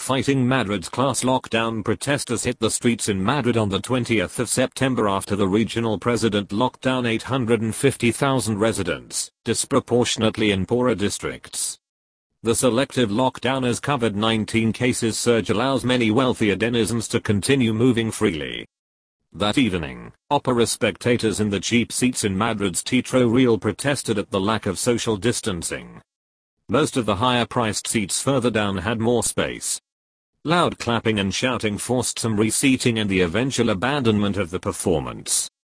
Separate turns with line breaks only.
fighting Madrid's class lockdown. Protesters hit the streets in Madrid on the 20th of September after the regional president locked down 850,000 residents, disproportionately in poorer districts. The selective lockdown as COVID-19 cases surge allows many wealthier denizens to continue moving freely. That evening, opera spectators in the cheap seats in Madrid's Teatro Real protested at the lack of social distancing. Most of the higher-priced seats further down had more space. Loud clapping and shouting forced some reseating and the eventual abandonment of the performance.